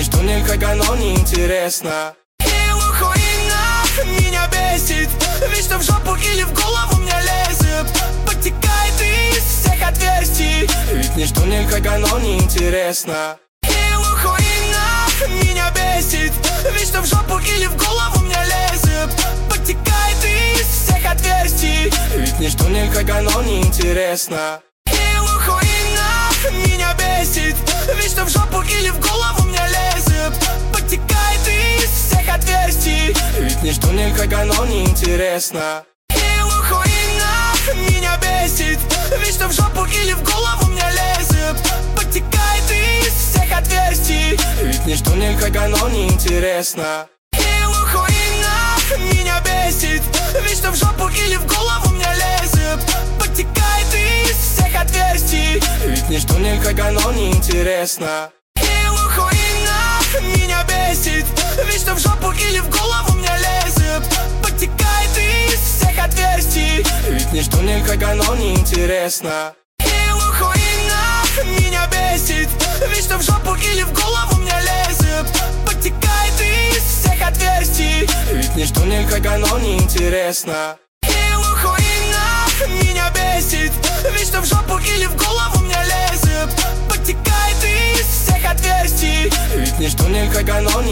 не штунель, как оно неинтересно. И хуйня меня бесит, ведь что в жопу или в голову мне лезет, подтекает из всех отверстий. Ведь не штунель, как оно неинтересно. И хуйня меня бесит, ведь что в жопу или в голову мне лезет, подтекает из всех отверстий. Ведь не штунель, как оно неинтересно. И хуйня меня бесит, ведь что в жопу или в голову мне лезет, подтекает из всех отверстий. Ведь не штунель, как оно неинтересно. И хуйня меня бесит, ведь что в жопу или в голову мне лезет, подтекает из всех отверстий. Ведь не штунель, как оно неинтересно. И хуйня меня бесит, ведь что в жопу или в голову мне лезет, подтекает из всех отверстий. Ведь не штунель, как оно неинтересно. И хуйня меня бесит, ведь что в жопу или в голову мне лезет, подтекает из всех отверстий. Ведь не штунель, как оно неинтересно. И хуйня меня бесит, ведь что в жопу или в голову мне лезет, подтекает из всех отверстий. Ведь не штунель, как оно неинтересно. И хуйня меня бесит, ведь что в жопу или в голову мне лезет, подтекает из всех отверстий. Ведь не штунель, как оно